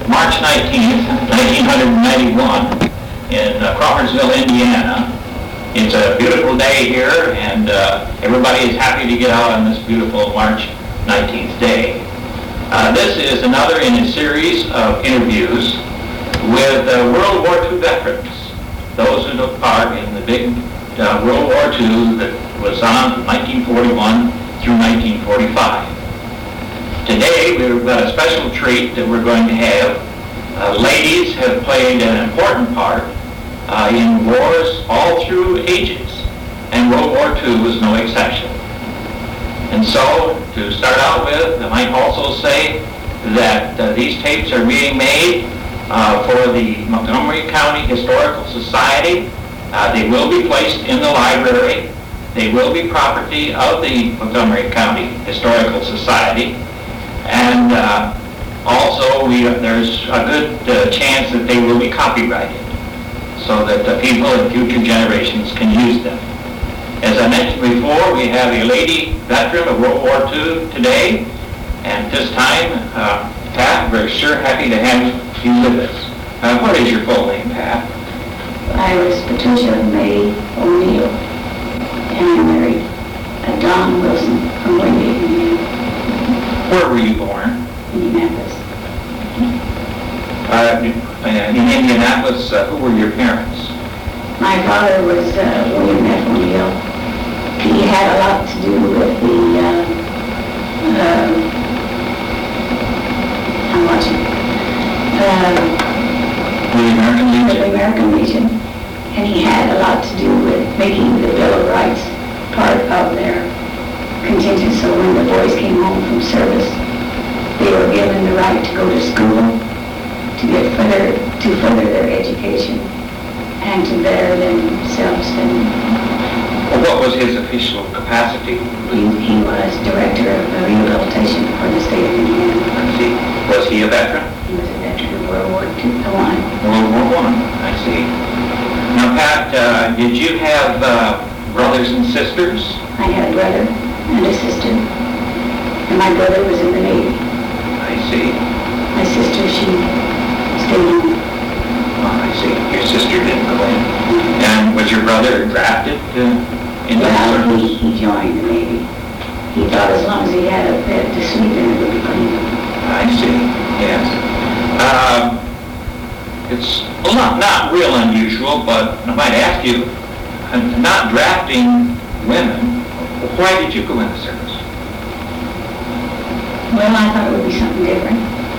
March 19th, 1991, in Crawfordsville, Indiana. It's a beautiful day here, and everybody is happy to get out on this beautiful March 19th day. This is another in a series of interviews with World War II veterans, those who took part in the big World War II that was on from 1941 through 1945. Today we've got a special treat that we're going to have. Ladies have played an important part in wars all through ages, and World War II was no exception. And so, to start out with, I might also say that these tapes are being made for the Montgomery County Historical Society. They will be placed in the library. They will be property of the Montgomery County Historical Society. And also, there's a good chance that they will be copyrighted so that the people in future generations can use them. As I mentioned before, we have a lady veteran of World War II today, and this time, Pat, we're sure happy to have you with us. What is your full name, Pat? I was Patricia May O'Neill, and I married Don Wilson from Wingate, Indiana. Where were you born? Indianapolis. In Indianapolis, who were your parents? My father was William F. O'Neill. He had a lot to do with I'm watching. The American Legion? The American Legion. And he had a lot to do with making the Bill of Rights part of their contingent. So when the boys came home from service, they were given the right to go to school, to further their education, and to better themselves. Well, what was his official capacity? He was director of rehabilitation for the state of Indiana. I see. Was he a veteran? He was a veteran of World War II. World War I. I see. Now, Pat, did you have brothers and sisters? I had a brother and a sister, and my brother was in the Navy. I see. My sister, she stayed on. Oh, I see. Your sister didn't go in. And was your brother drafted into the service? He joined the Navy. He thought as long as he had a bed to sleep in, it would be clean. I see. Yes. It's not real unusual, but I might ask you, not drafting women, why did you go in the service? Well, I thought it would be something different.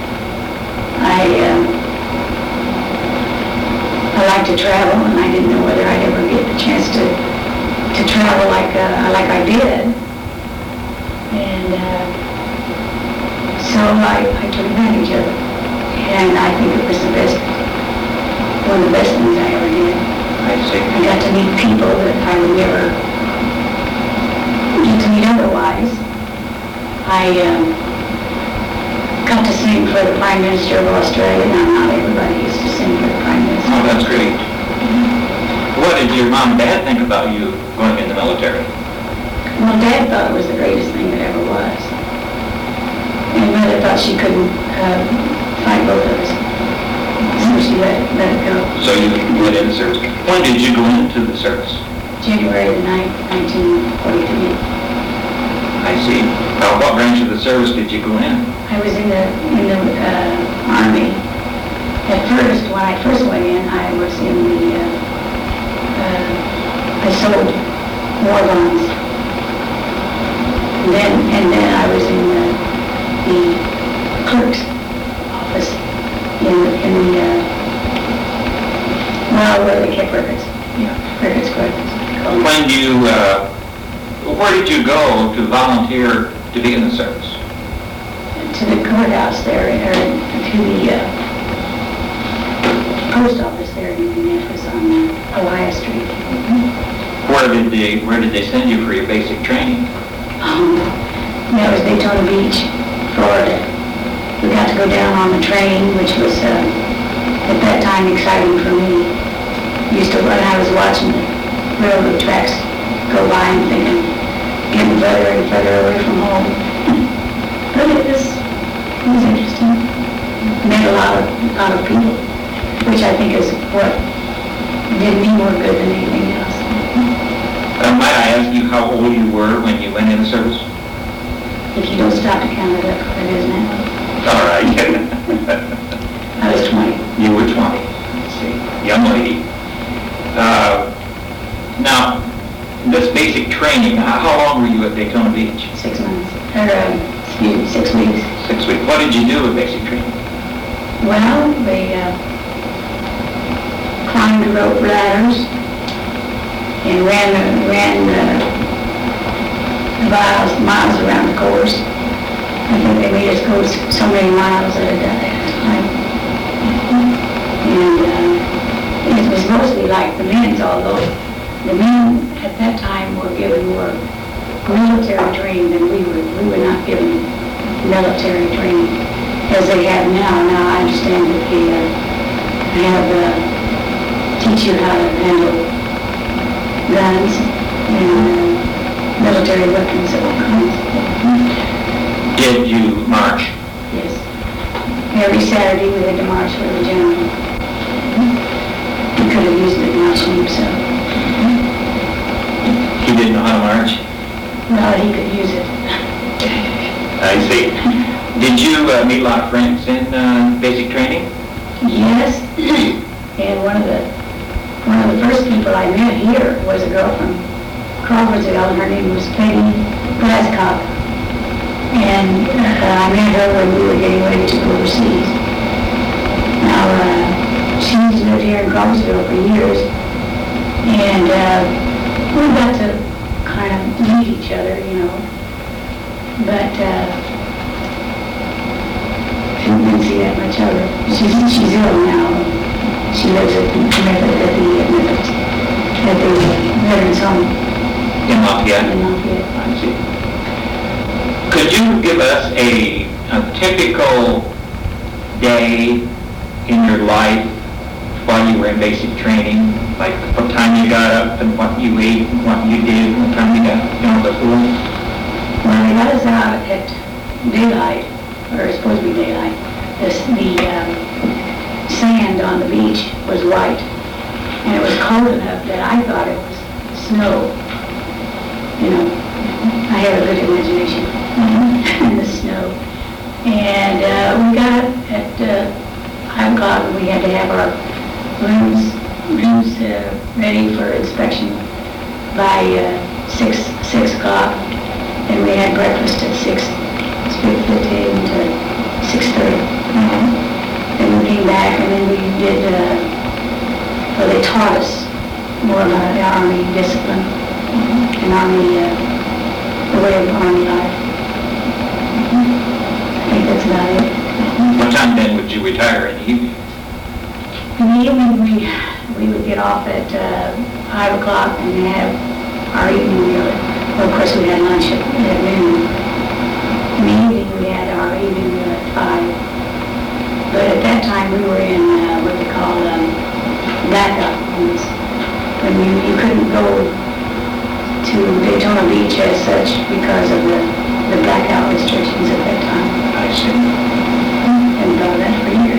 I like to travel, and I didn't know whether I'd ever get the chance to travel like I did. And so I took advantage of it. And I think it was one of the best things I ever did. I see. I got to meet people that I would never get to meet otherwise. I got to sing for the Prime Minister of Australia. Now, not everybody used to sing for the Prime Minister. Oh, that's great. What did your mom and dad think about you going in the military? Well, Dad thought it was the greatest thing that ever was. And Mother thought she couldn't find both of us. So she let it go. So you went in the service. When did you go into the service? January the 9th, 1943. I see. What branch of the service did you go in? I was in the Army. At first, when I first went in, I was in the, I sold war bonds. And then I was in the clerk's office in the, where they kept records. Yeah, records clerks. When you, where did you go to volunteer to be in the service? To the courthouse there, or to the post office there in Indianapolis on Elias Street. Where did they send you for your basic training? That was Daytona Beach, Florida. We got to go down on the train, which was at that time exciting for me. When I was watching the railroad tracks go by and thinking, getting further and further away from home. But it was interesting. met a lot of people, which I think is what did me more good than anything else. Might I ask you how old you were when you went in the service? If you don't stop to count it up, it is now. All right. I was 20. You were 20. Let's see. Young lady. Now, this basic training, how long were you at Daytona Beach? 6 months. Or, 6 weeks. 6 weeks. What did you do with basic training? Well, we climbed rope ladders and ran miles around the course. I think they made us go so many miles at a time. And it was mostly like the men's, although the men at that time were given more military training than we were. We were not given military training as they have now. Now I understand that they have teach you how to handle guns and military weapons of all kinds. Did you march? Yes. Every Saturday we had to march with the general. He could have used it marching himself. He didn't know how to march? Well, he could use it. I see. Did you meet a lot of friends in basic training? Yes. And one of the first people I met here was a girl from Crawfordsville, and her name was Peggy Glascock. And I met her when we were getting ready to go overseas. Now, she's lived here in Crawfordsville for years, and we got to kind of meet each other, you know. But I didn't see that much of her. She's ill now. She lives at the Veterans Home. In Lafayette? In Lafayette. I see. Could you give us a typical day in your life while you were in basic training? Like what time you got up and what you ate and what you did and what time you got to school? Well, they got us out at daylight, or it's supposed to be daylight. The sand on the beach was white, and it was cold enough that I thought it was snow. You know, I have a good imagination in the snow. And we got at 5 o'clock, and we had to have our rooms ready for inspection by 6 o'clock, and we had breakfast at 6:15 to 6:30. Then we came back, and then we did, well, they taught us more about the Army discipline and Army, the way of Army life. I think that's about it. What time then would you retire in the evening? In the evening, we would get off at 5 o'clock and have our evening meal. Well, of course, we had lunch at noon. In the evening, we had our evening meal at 5. But at that time, we were in what they call blackout rooms. When you couldn't go to Daytona Beach as such because of the blackout restrictions at that time. I see. And done that for years.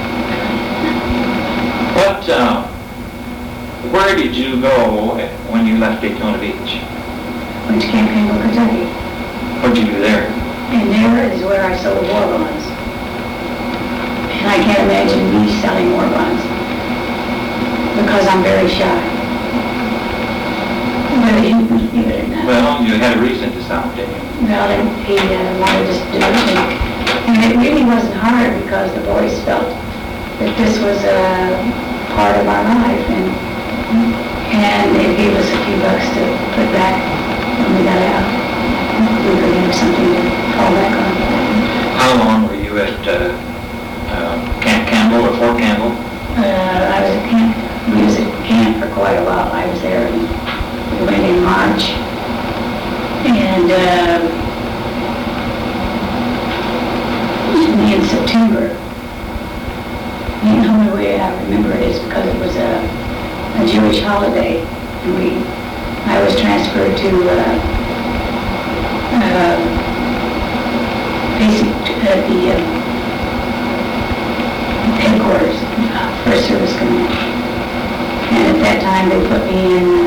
Where did you go when you left Daytona Beach? Went to Camp Campbell, Kentucky. What did you do there? And there is where I sold war bonds. And I can't imagine me selling war bonds because I'm very shy. Whether you believe it or not. Well, you had a reason to sell, didn't you? Well, he wanted us to do it. And it really wasn't hard because the boys felt that this was a part of our life. And they gave us a few bucks to put back when we got out. We could have something to fall back on. How long were you at Camp Campbell or Fort Campbell? I was at camp. We was at camp for quite a while. I was there. We went in March. And in September. The only way I remember it is because it was a Jewish holiday. And I was transferred to time they put me in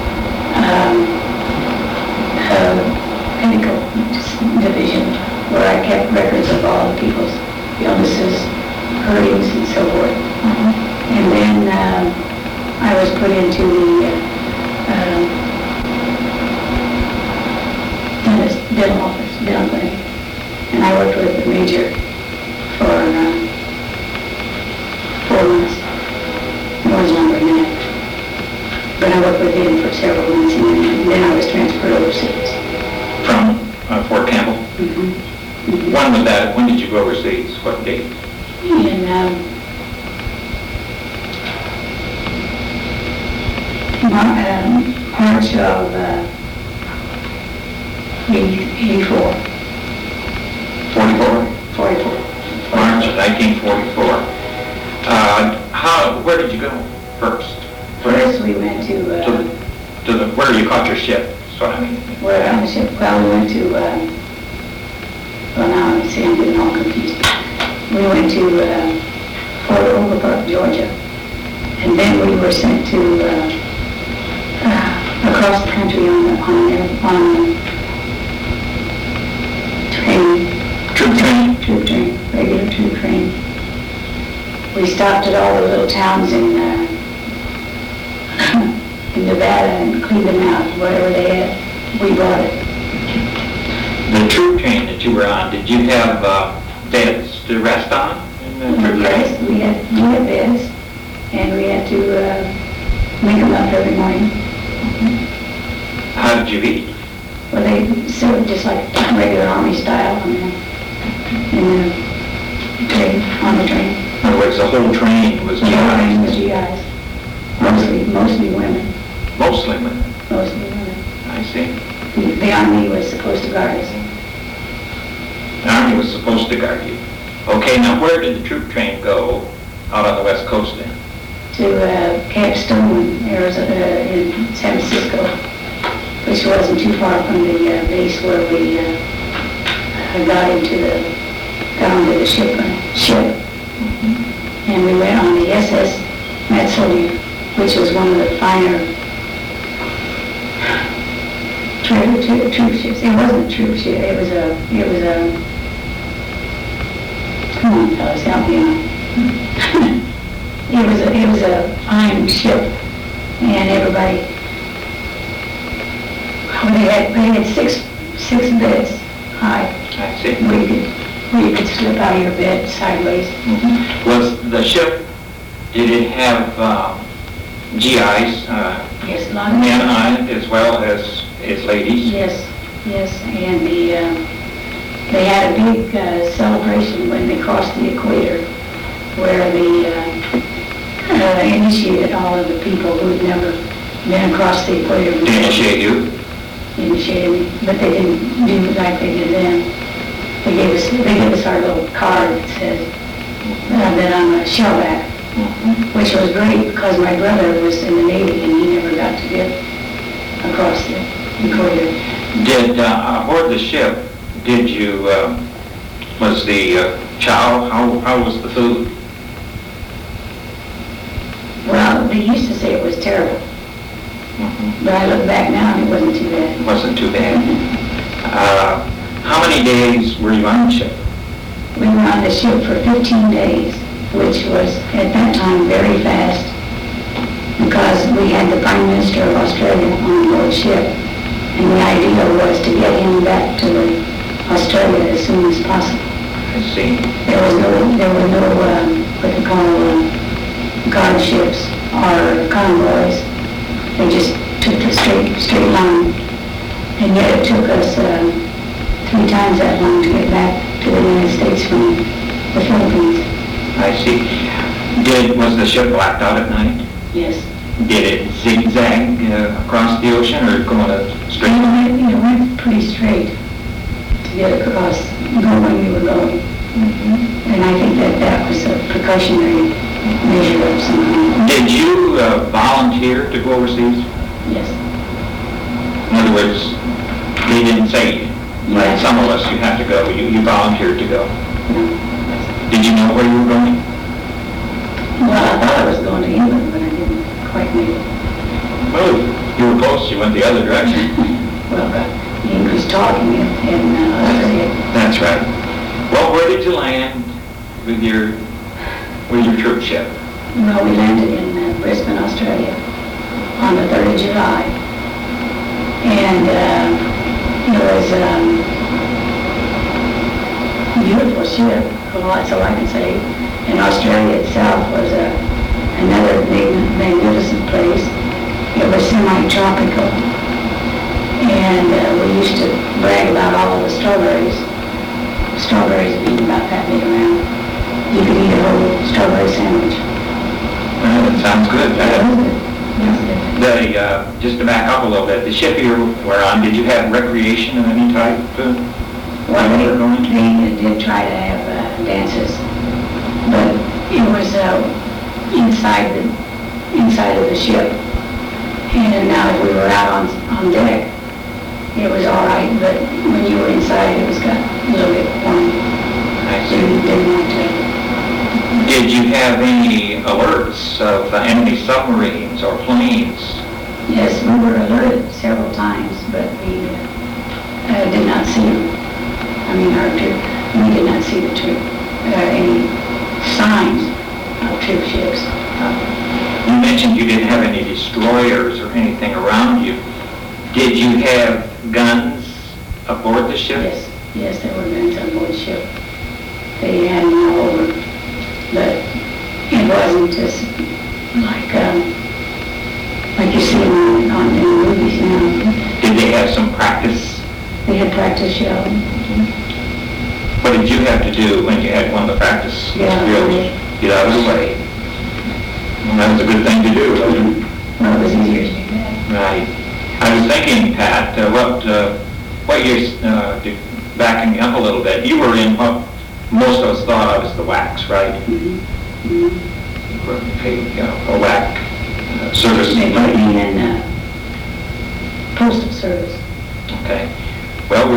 Pinnacle division, where I kept records of all the people's illnesses, hurtings, and so forth. And then I was put into the dental office, dental clinic, and I worked with the major for 4 months. It was longer than that. But I worked with him for several months, and then I was transferred overseas. From Fort Campbell? When was that? When did you go overseas? What date? In March of 84. 44? 44. March of 1944. Where did you go first? First we went to where you caught your ship? So I mean. Where on the ship? Well, we went to, well now I'm getting all confused. We went to Fort Overbrook, Georgia, and then we were sent to across the country on a train. Troop train, regular troop train. We stopped at all the little towns in Nevada and cleaned them out. Whatever they had, we bought it. The troop train that you were on, did you have beds to rest on? Yes, we had beds, and we had to make them up every morning. How did you eat? Well, they served just like regular Army style on the train. In other words, the whole train was The whole train was GIs? GIs. Mostly women. Mostly women? Mostly women. I see. The Army was supposed to guard us. The Army was supposed to guard you. Okay, now where did the troop train go out on the West Coast then? To Camp Stoneman, Arizona, in San Francisco, which wasn't too far from the base where we got onto the ship. And we went on the SS Metzeler, which was one of the finer troop ships. It wasn't a troop ship. It was a. Come on, fellas, help me out. It was a fine ship, and everybody. They had six beds high. I see. Where you could slip out of your bed sideways. Was the ship, did it have GIs? Yes, a lot of men on it as well as ladies? Yes, and they had a big celebration when they crossed the equator, where they initiated all of the people who had never been across the equator. To initiate you? Initiated me, but they didn't do it like they did then. They gave us our little card that said that I'm a shellback, which was great because my brother was in the Navy and he never got to get across the equator. Did aboard the ship? Did you? Was the chow? How was the food? Well, they used to say it was terrible, but I look back now and it wasn't too bad. It wasn't too bad. How many days were you on the ship? We were on the ship for 15 days, which was at that time very fast because we had the Prime Minister of Australia on board ship, and the idea was to get him back to Australia as soon as possible. I see. There were no what they call guard ships or convoys. They just took the straight line, and yet it took us 3 times that long to get back to the United States from the Philippines. I see. Was the ship blacked out at night? Yes. Did it zigzag across the ocean or going straight? It went pretty straight to get across, go where we were going. And I think that was a precautionary measure of some kind. Did you volunteer to go overseas? Yes. In other words, they didn't say, like some of us, you have to go. You volunteered to go. No. Did you know where you were going? Well, I thought I was going to England, but I didn't quite know. you went the other direction. Well, he was talking in Australia. That's right. Well, where did you land with your troop ship? Well, we landed in Brisbane, Australia on the 3rd of July. And it was a beautiful ship, well, that's all I can say. And Australia itself was another magnificent place. It was semi-tropical. And we used to brag about all of the strawberries. Strawberries being about that big around. You could eat a whole strawberry sandwich. Well, that sounds good. It was good. Just to back up a little bit, the ship you were on, did you have recreation of any type? Well, they did try to have dances, but it was inside of the ship. And now if we were out on deck, it was all right, but when you were inside, it was got a little bit warm. I So you didn't like to. Did you have any alerts of enemy submarines or planes? Yes, we were alerted several times, but we did not see them. I mean, we did not see any signs of troop ships. You mentioned you didn't have any destroyers or anything around you. Did you have guns aboard the ship? Yes, there were guns on board the ship. They had them all over, but it wasn't just like you see in the movies now. Did they have some practice? They had practice shell. What did you have to do when you had one of the practice drills? Get out of the way. Well, that was a good thing to do, wasn't it? Well, it was easier to do that. Right. I was thinking, Pat, what years, backing up a little bit, you were in what most of us thought of as the WACs, right? Mm-hmm. A WAC service. They put me in postal service. Okay. Well,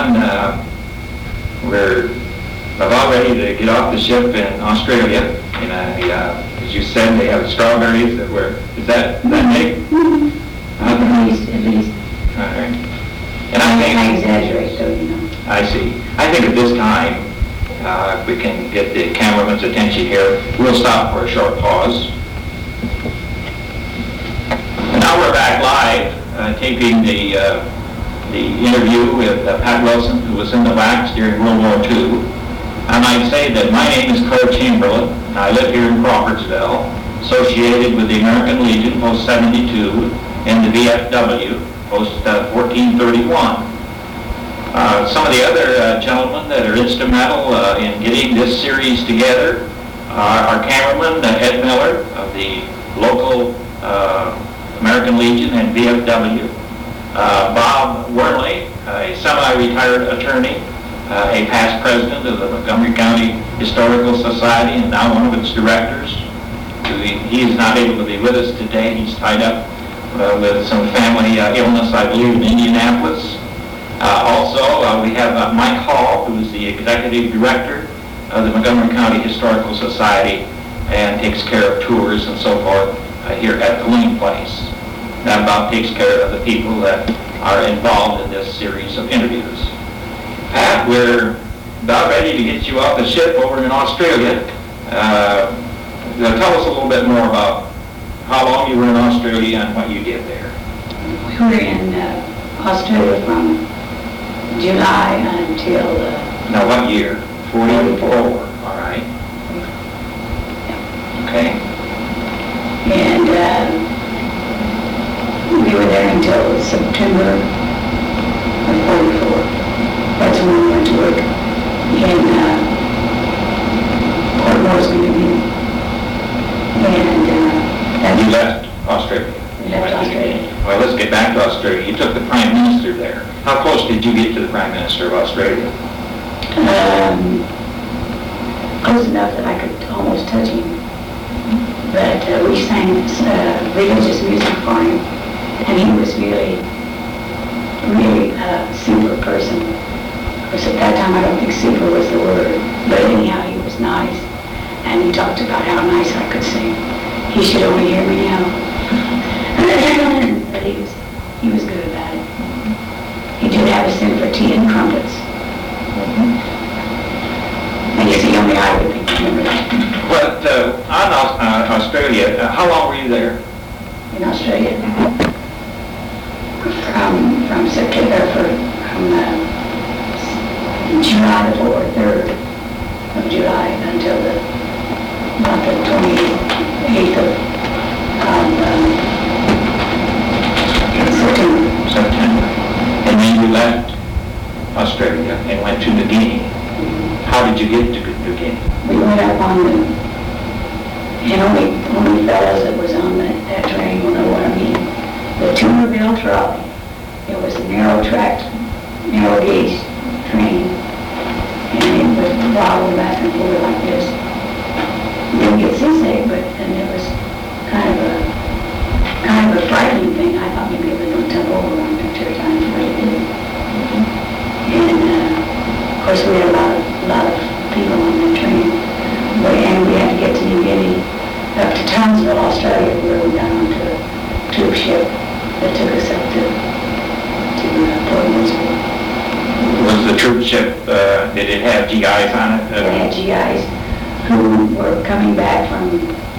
we're about ready to get off the ship in Australia. As you said, they have strawberries that were, is that big? At least. All right. And I think, I exaggerate, though, you know. I see. I think at this time, if we can get the cameraman's attention here, we'll stop for a short pause. And now we're back live, taping the interview with Pat Wilson, who was in the WACs during World War II. I might say that my name is Claire Chamberlain, and I live here in Crawfordsville, associated with the American Legion, Post 72, and the VFW, Post 1431. Some of the other gentlemen that are instrumental in getting this series together are our cameraman, Ed Miller, of the local American Legion and VFW, Bob Wernley, a semi-retired attorney, a past president of the Montgomery County Historical Society and now one of its directors. He is not able to be with us today. He's tied up with some family illness, I believe, in Indianapolis. Also, we have Mike Hall, who is the executive director of the Montgomery County Historical Society and takes care of tours and so forth here at the Lane Place. That about takes care of the people that are involved in this series of interviews. Pat, we're about ready to get you off the ship over in Australia. Tell us a little bit more about how long you were in Australia and what you did there. We were in Australia from July until... Now what year? 44. All right. Okay. And we were there until September of 44. That's when we went to work in Port Moresby, New Guinea. And you left Australia. We left Australia. Well, let's get back to Australia. You took the Prime Minister there. How close did you get to the Prime Minister of Australia? Close enough that I could almost touch him. But we sang religious music for him, and he was really a super person. Of course, at that time, I don't think super was the word, but anyhow, he was nice, and he talked about how nice I could sing. He should only hear me now. But he was how long were you there? in Australia. From September, from July the 4th, 3rd of July until about the 28th of September. And then you left Australia and went to New Guinea. How did you get to New Guinea? We went up on and only fellows that was on that train will know what I mean. The Tunerville trolley. It was a narrow gauge train, and it would wobble back and forth like this. It didn't get seasick, but then it was kind of a frightening thing. I thought maybe it was going to tumble over on picture time, but it didn't. And of course we had a lot of people on the train, and we had to get to New Guinea, up to Townsville, Australia, where we got onto a troop ship that took us up to Port Moresby. Was the troop ship, did it have GIs on it? It had GIs who were coming back from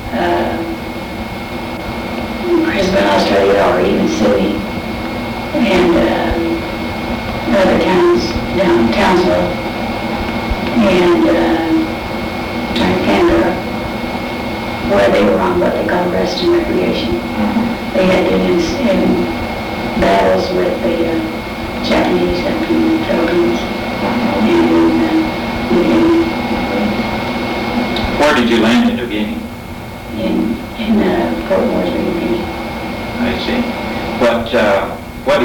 Brisbane, Australia, or even Sydney, and other towns down Townsville, and Canberra, where they were on what they call rest and recreation. They had been in battles with the Japanese up in the Philippines and New Guinea. Where did you land in New Guinea? In Port Moresby, New Guinea. I see. What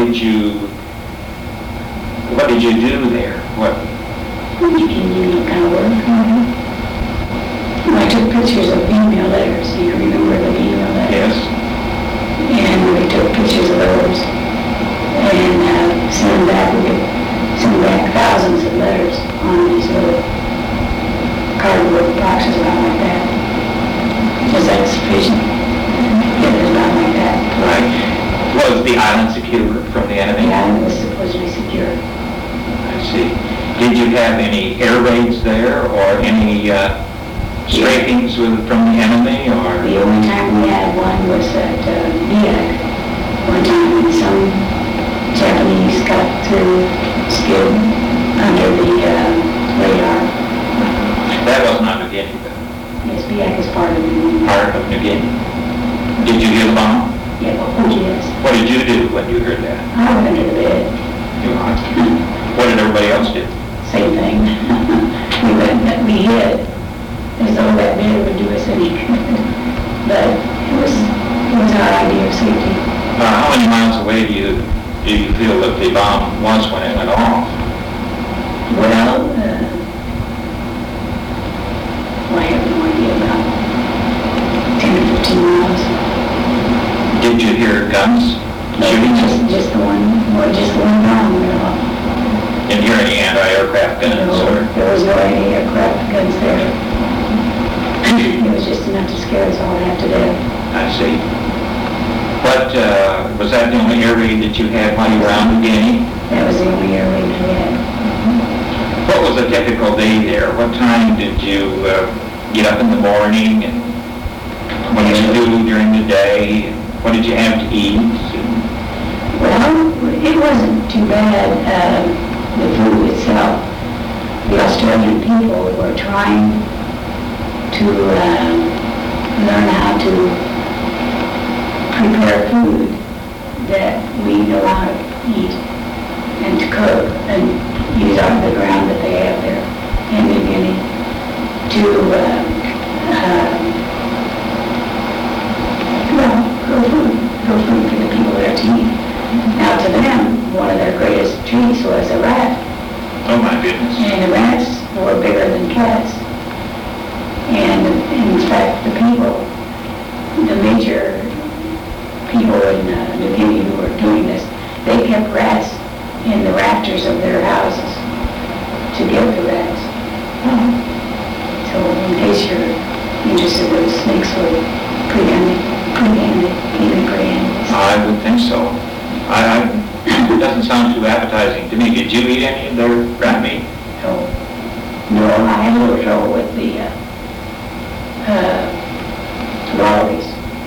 did you do there? You can kind of work. I took pictures of email letters. Do you remember the email letters? Yes. And we took pictures of those and sent them back. We could send back thousands of letters on these little cardboard boxes about like that. Was that sufficient? Yeah, it was about like that. Right. Was the island secure from the enemy? The island was supposedly secure. I see. Did you have any air raids there or any strafings from the enemy? Or the only time we had one was at Biak. One time when some Japanese got through skid under the radar. That was not New Guinea, though. Yes, Biak is part of New Guinea. Part of New Guinea. Did you hear the bomb? Yeah, oh yes. What did you do when you heard that? I went under the bed. What did everybody else do? Same thing. we hid as though that bed would do us any good. But it was our idea of safety. How many miles away do you feel that the bomb was when it went off? Well, I have no idea, about 10 or 15 miles. Did you hear guns shooting? Just the one bomb went off. Didn't hear any anti-aircraft guns? No, Or? there was no anti-aircraft guns there. It was just enough to scare us all half to death. I see. But was that the only air raid that you had while you were out in New Guinea? That was the only air raid we had. What was a typical day there? What time did you get up in the morning, and what did you do during the day? What did you have to eat? Well, it wasn't too bad, the food itself. The Australian people were trying to learn how to prepare food that we know how to eat and to cook and use out of the ground that they have there in New Guinea to grow food for the people there to eat. Now to them, one of their greatest treats was a rat. Oh my goodness. And the rats were bigger than cats. And in fact, the major people in New Guinea who were doing this, they kept rats in the rafters of their houses to give the rats. So in case you're interested, those snakes were pretty handy. I would think so. It doesn't sound too appetizing to me. Did you eat any of their rat meat? No, I had a little trouble with the wallabies.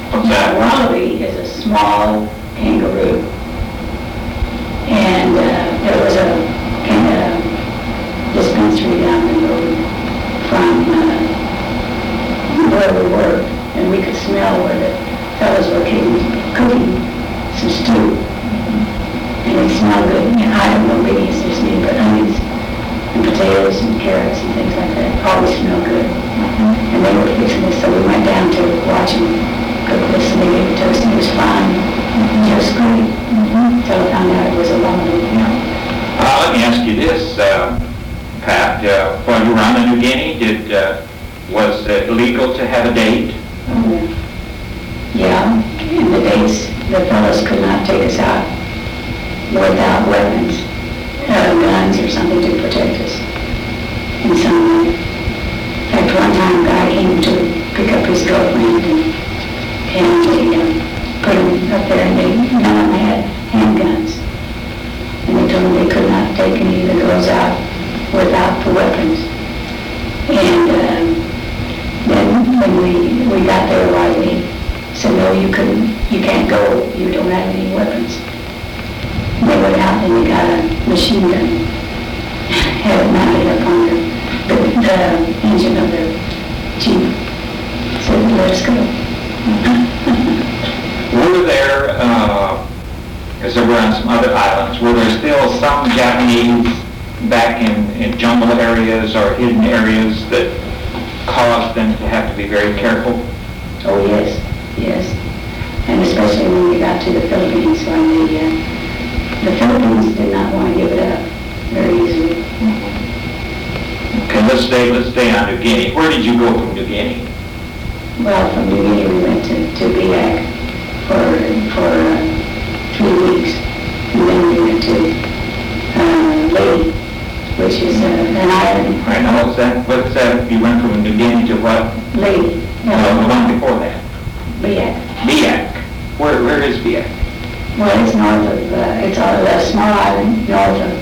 small kangaroo. And there was a kind of dispensary down the road from where we were, and we could smell where the fellows were cooking some stew. And it smelled good. And I don't know, maybe it's just me, but onions and potatoes and carrots and things like that always smell good. And they were fixing this, so we went down to watch them cook this, and they gave it to us, and it was fine. Just great. So I found out it was a lovely, Let me ask you this, Pat. While you were on New Guinea, was it legal to have a date? Yeah, and the dates, the fellows could not take us out without weapons, guns or something to protect us in some way. In fact, one time a guy came to pick up his girlfriend, and they put him up there, and none of them had handguns. And they told him they could not take any of the girls out without the weapons. And then when we got there, they said, no, you can't go, you don't have any weapons. And they went out and they got a machine gun, had it mounted up on the engine of the Jeep. Said, let us go. Were there, because there were on some other islands, were there still some Japanese back in jungle areas or hidden areas that caused them to have to be very careful? Oh, yes. And especially when we got to the Philippines, when the Philippines did not want to give it up very easily. Okay, let's stay on New Guinea. Where did you go from New Guinea? Well, from New Guinea we went to Biak for 3 weeks, and then we went to Leyte, which is an island. Right, now what's that? You went from New Guinea to what? Leyte. No, the one before that. Biak. Biak. Where is Biak? Well, it's north of, it's a small island north of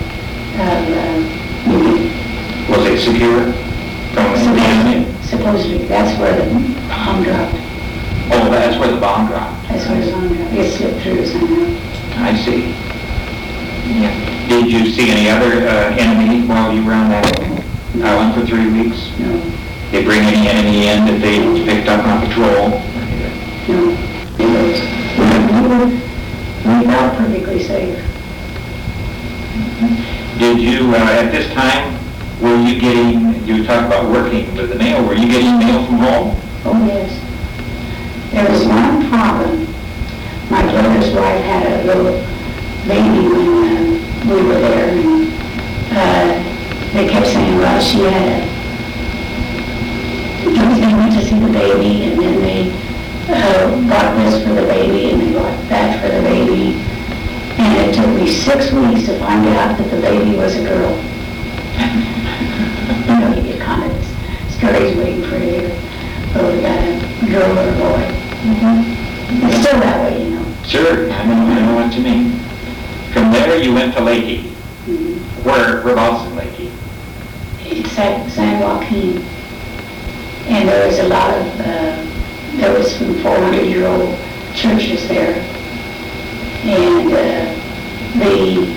New Guinea. Was it secure from the enemy? Supposedly, that's where the bomb dropped. Oh, that's where the bomb dropped. That's where the bomb dropped. It slipped through somehow. I see. Yeah. Did you see any other enemy while you were on that island for 3 weeks? No. They bring any enemy in that they picked up on patrol? No. We felt perfectly safe. Did you, at this time, were you getting, you talked about working with the mail, were you getting mail from home? Oh, yes. There was one problem. My brother's wife had a little baby when we were there, and they kept saying, well, she had they went to see the baby, and then they bought this for the baby, and they bought that for the baby. And it took me 6 weeks to find out that the baby was a girl. You know, you get kind of discouraged waiting for you. Oh, we got a girl or a boy. It's still that way, you know. Sure, I know what you mean. From there, you went to Leyte. Whereabouts in Leyte? It's San Joaquin. And there was a lot of, there was some 400-year-old churches there. And the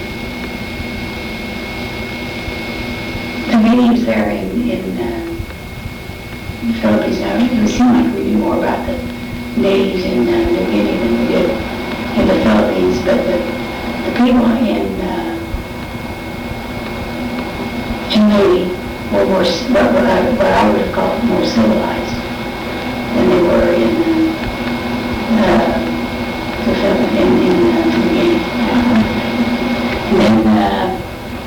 natives there in the Philippines, now it would seem like we knew more about the natives in New Guinea than we did in the Philippines, but the people in Leyte were more, what I would have called more civilized than they were in the Philippines, in New Guinea. And then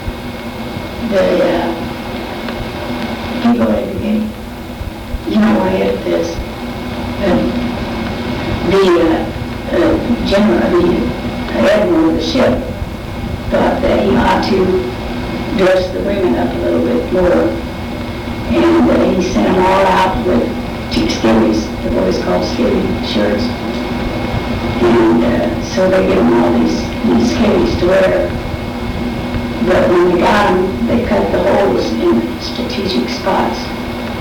the people in New Guinea, you know, I had this, the general, the admiral of the ship thought that he ought to dress the women up a little bit more, and he sent them all out with skivvies, the boys called skivvy shirts, and so they gave them all these skivvies to wear. But when we got them, they cut the holes in strategic spots.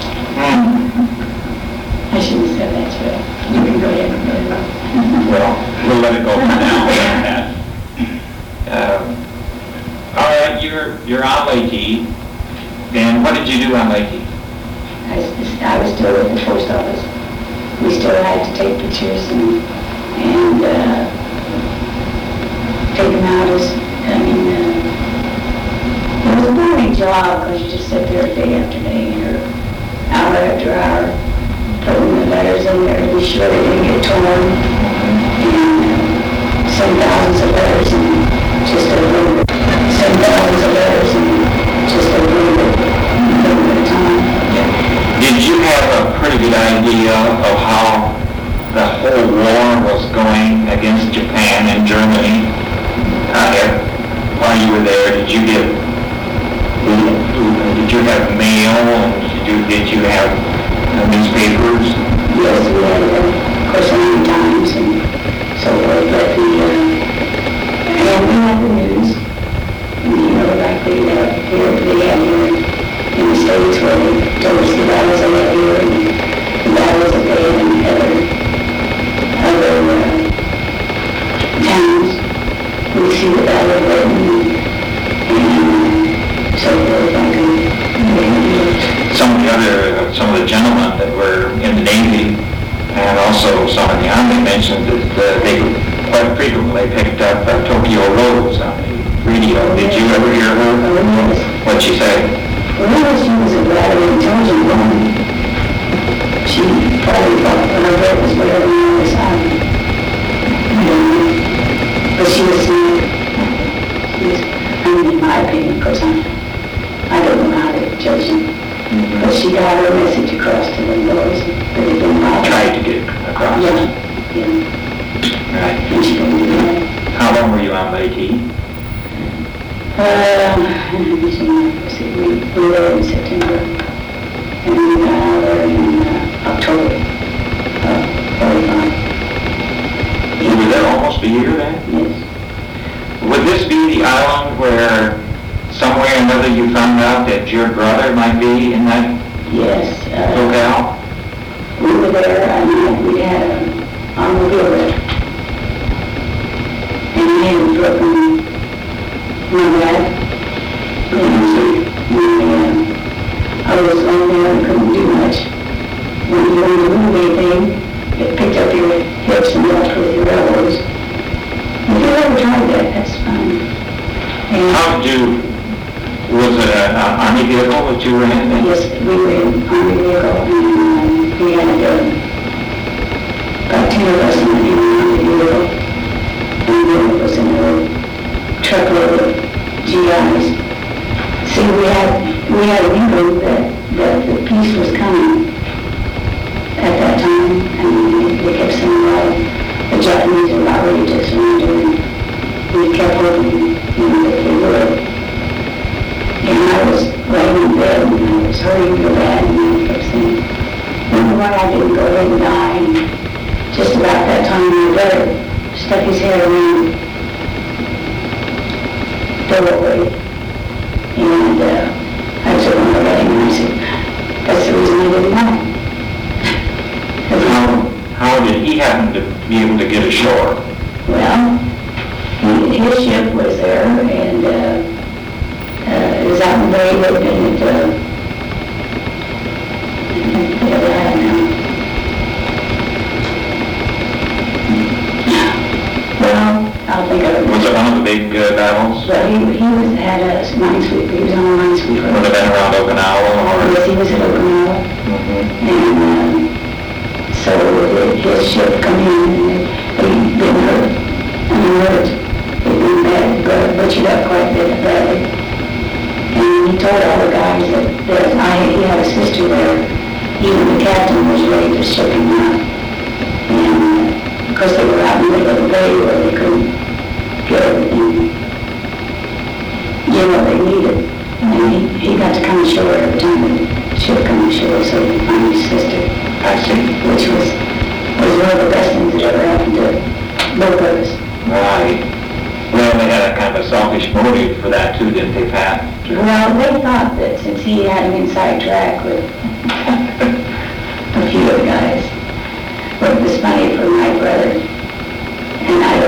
I shouldn't have said that, but you can go ahead and get it. Well, let it go for now. All right, you're on Lake. And what did you do on Lake? I was still at the post office. We still had to take pictures and take them out it was a boring job because you just sit there day after day or hour after hour putting the letters in there to be sure they didn't get torn and send thousands of letters and just a little bit. Send thousands of letters and just a little bit of time. Yeah. Did you have a pretty good idea of how the whole war was going against Japan and Germany? While you were there, did you have mail and did you have newspapers? Yes, we had, of course, many times and so forth, but and we had the news, like they had here in the States where they told us the battles they had here and the battles that they had in other towns. We see the Battle of Britain and so forth. Some of the gentlemen that were in the Navy and also some in the Army mentioned that they quite frequently picked up Tokyo Rose on the radio. Did you ever hear her? Oh, yes. What'd she say? Well, she was a rather intelligent woman. She probably thought that her head was better than the other side. But she was smart. In my opinion, of course, I don't know how to judge him. But she got her message across to the boys that had been bothered. Tried to get across. Yeah. Right. And she couldn't do that. How long were you on Lake? We were there in September, and we got out there in October of 45. You were there almost a year then? Yes. Would this be the island where somewhere or another you found out that your brother might be in that Yes. locale? We were there, and we had an automobile wreck. And I had broken my back. I was laying there and couldn't do much. When you wanted to move anything, it picked up your hips and left with your elbows. If you ever tried that, that's fine. And How did you, was it an Army vehicle that you were in? yes, we were in Army vehicle, and we had about 10 of us in the Army vehicle. And then it was in a truckload of GIs. See, we had an inkling that the peace was coming at that time, and they kept saying, well, the Japanese are about ready to surrender, and we kept hoping, that they would. And I was laying in bed, and I was hurting real bad, and I kept saying, wonder why I didn't go ahead and die. And just about that time, my brother stuck his head around the doorway. And I took him to him and I said, that's the reason I didn't die. How did he happen to be able to get ashore? Well, his ship was there, and it was out in the bay. They'd been at, whatever I had now. Well, I'll think of it. Was it one of the big battles? Well, he had a minesweeper. He was on a minesweeper. Would have been around Okinawa or? Yes, he was at Okinawa. And so his ship come in, and they'd been hurt. They'd been bad, butchered up quite a bit badly. And he told all the guys that he had a sister there. Even the captain was ready to ship him out. And of course they were out in the middle of the bay where they couldn't get everything, what they needed. And he got to come ashore every time the ship come ashore so he could find his sister. I see. Which was one of the best things that ever happened to both of us. Right. Well, they had a kind of a selfish motive for that too, didn't they, Pat? Well, they thought that since he had an inside track with a few of the guys, but it was funny for my brother, and I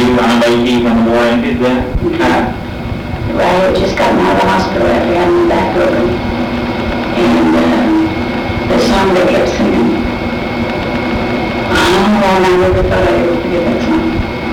you on Lakey when the war ended then? Well, I had just gotten out of the hospital after having my back open. And the song they kept singing, oh, and I never thought I'd ever forget that song.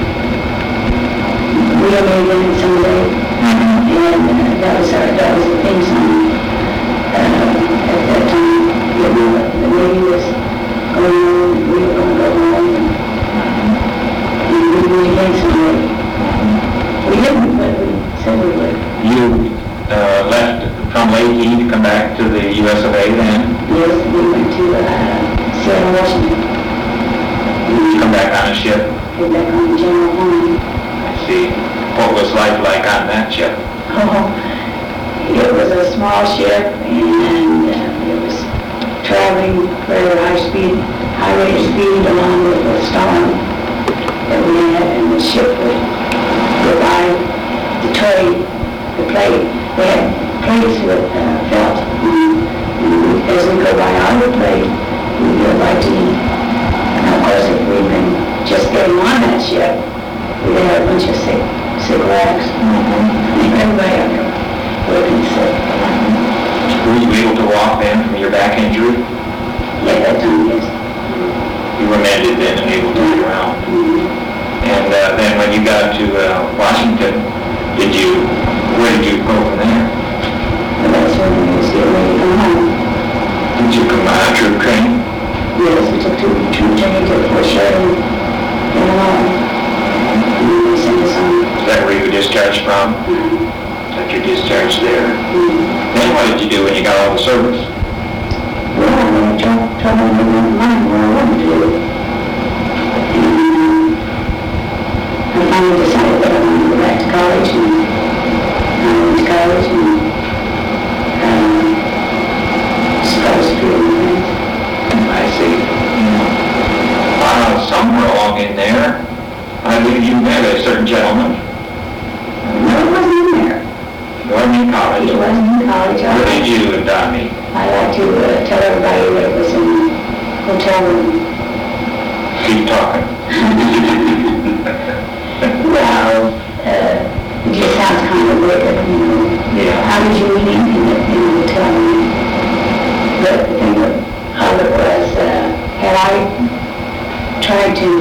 We'll meet again someday. And that was the theme song at that time. You know, the Navy was going on, we were going to go home, and we'd meet again someday. We didn't, but we said we would. You left from Lakey to come back to the US of A then? Yes, we went to Seattle, Washington. Did you come back on a ship? Came back on the General Horn. I see. What was life like on that ship? Oh, it was a small ship, and it was traveling very high rate of speed along with the storm that we had, and the ship would go by the trade, the plate. We had plates with felt, and as we go by our plate, we go by to eat. And of course, if we'd been just getting on that ship, we'd had a bunch of sick rags. Everybody out there looking sick. Were you able to walk then from your back injury? Yeah, that time, yes. You were mended then and able to get around. And then when you got to Washington, where did you go from there? Well, that's when we was getting ready to come home. Did you come out your train? Yes, we took two trains to Fort Sheridan, Illinois. And they sent us on. Is that where you were discharged from? That you're discharged there? Then what did you do when you got all the service? Well, I had trouble making up mind where I wanted to do. And I finally decided that I wanted to go back to college, and I went to college and started student. I see. Somewhere along in there, I believe you met a certain gentleman. No, it wasn't in there. You weren't in college. It wasn't in college. Where did you and Don meet? I like to tell everybody that it was in the hotel room. Keep talking. Well, it just sounds kind of weird, you know. Yeah. How did you meet him in the hotel room? But the thing of it was, had I tried to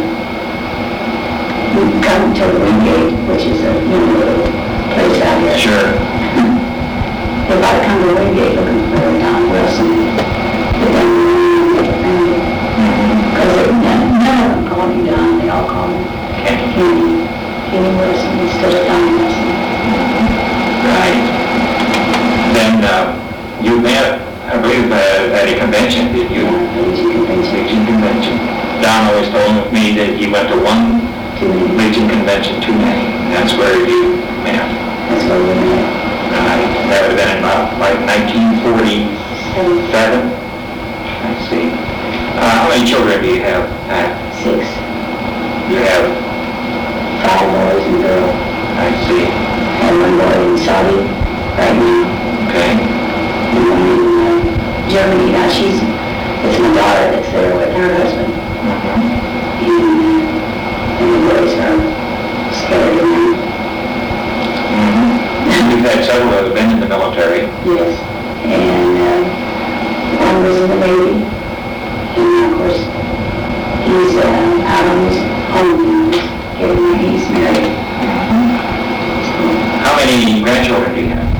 come to Wingate, which is a little place out here. Sure. If I'd come to Wingate looking for Don Wilson, but then I never found him. Because none of them call me Don, they all call me Kenny Wilson instead of Don Wilson. Right. Then you met, I believe, at a convention, did you? Legion Convention. Don always told me that he went to one Legion Convention too many. That's where you met. That's where we met. Right. That would have been about like 1947. I see. How many children do you have, Pat? 6. You have? 5 boys and girls. I see. And one boy in Saudi right now. Okay. And one in Germany. Now it's my daughter that's there with her husband. And the boys are scattered around. You've had several that have been in the military. Yes. And one was in the Navy. And of course, he's out on his own. He's married. How many grandchildren do you have?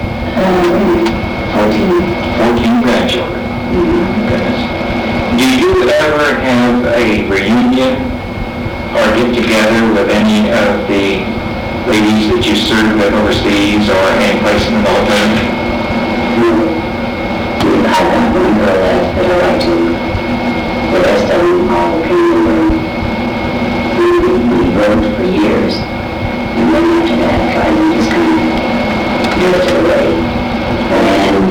14 grandchildren. Goodness. Do you ever have a reunion or get together with any of the ladies that you served with overseas or any place in the military? I've got one girl left that I like to. The rest of them all came over. We rode for years. And then after that, tried to just kind of drift away. And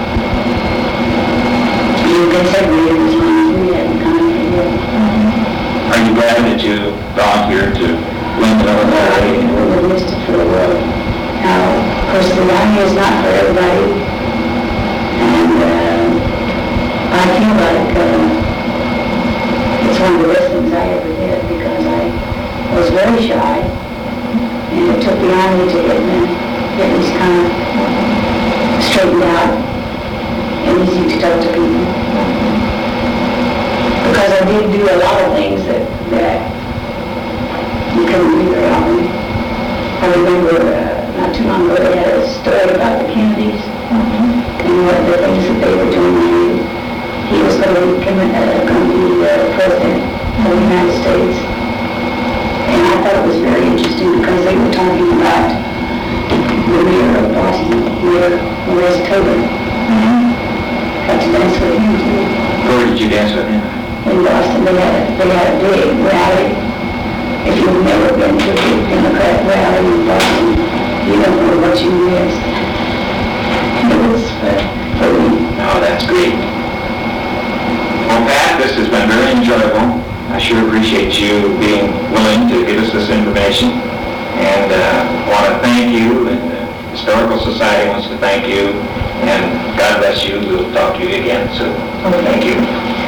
you can separate as long as we hadn't come together. Are you glad that you volunteered to leave the military? We're missed it for the world. Now, of course, the Army is not for everybody. And I feel like it's one of the best things I ever did because I was very shy, and it took the Army to get these kind of straightened out and easy to talk to people. Because I did do a lot of things that you couldn't do very often. I remember not too long ago they had a story about the Kennedys and what the things that they were doing. He was going to be the president of the United States. And I thought it was very interesting because they were talking about the mayor of Boston, Mayor Horace Taylor. Got to dance with him too. Where did you dance with him? In Boston, they had a big rally. If you've never been to a big Democrat rally in Boston, you don't know what you missed. It was for me. Oh, that's great. Well, Pat, this has been very enjoyable. I sure appreciate you being willing to give us this information. And want to thank you, and the Historical Society wants to thank you. And God bless you. We'll talk to you again soon. Thank you.